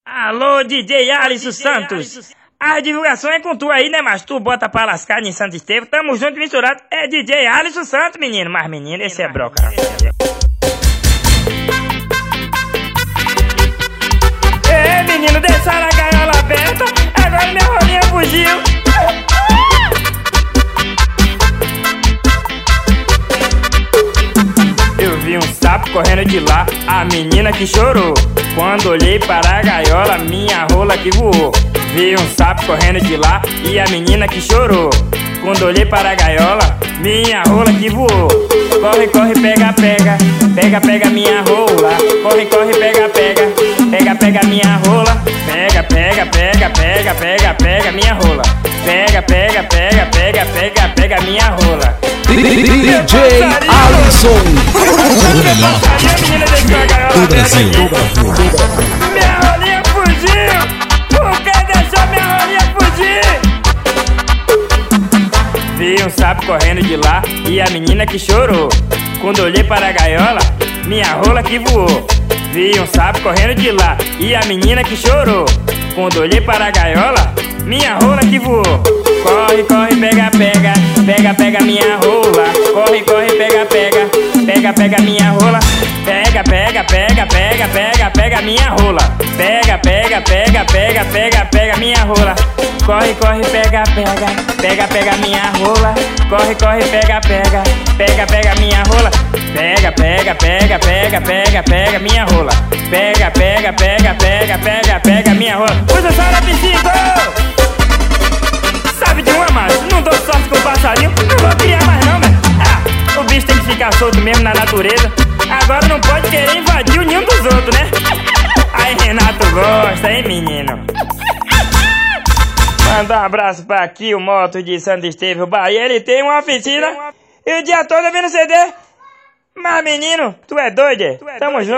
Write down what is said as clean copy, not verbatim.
Alô, DJ Alisson Santos. A divulgação é com tu aí, né, mas tu bota pra lascar em Santo Estevão. Tamo junto e misturado. É DJ Alisson Santos, menino. Mas, menino, esse é broca. Ei, menino, deixaram a gaiola aberta. Agora minha rolinha fugiu. Eu vi um sapo correndo de lá, a menina que chorou. Quando olhei para a gaiola, minha rola que voou. Vi um sapo correndo de lá e a menina que chorou. Quando olhei para a gaiola, minha rola que voou. Corre, corre, pega, pega, pega, pega minha rola. Corre, corre, pega, pega, pega, pega minha rola. Pega, pega, pega, pega, pega, pega minha rola. Pega, pega, pega, pega, pega, pega minha rola. DJ Alisson. Do Brasil. Minha rolinha fugiu. Por que deixou minha rolinha fugir? Vi um sapo correndo de lá e a menina que chorou. Quando olhei para a gaiola, minha rola que voou. Vi um sapo correndo de lá e a menina que chorou. Quando olhei para a gaiola, minha rola que voou. Corre, corre, pega, pega, pega, pega minha rola. Corre, corre, pega, pega, pega, pega minha rola. Pega, pega, pega, pega, pega, pega minha rola. Pega, pega, pega, pega, pega, pega minha rola. Corre, corre, pega, pega, pega, pega minha rola. Corre, corre, pega, pega, pega, pega minha rola. Pega, pega, pega, pega, pega, pega minha rola. Pega, pega, pega, pega, pega, pega minha rola. Usa só na piscina. Sabe de uma, macho? Não dou sorte com o passarinho. Não vou criar mais não, velho. O bicho tem que ficar solto mesmo na natureza. Agora não pode querer invadir o ninho dos outros, né? Aí Renato gosta, hein, menino? Manda um abraço pra aqui, o Moto de Santo Estevão, Bahia. Ele tem uma oficina e o dia todo vendo CD. Mas, menino, tu é doido, é? Tamo junto.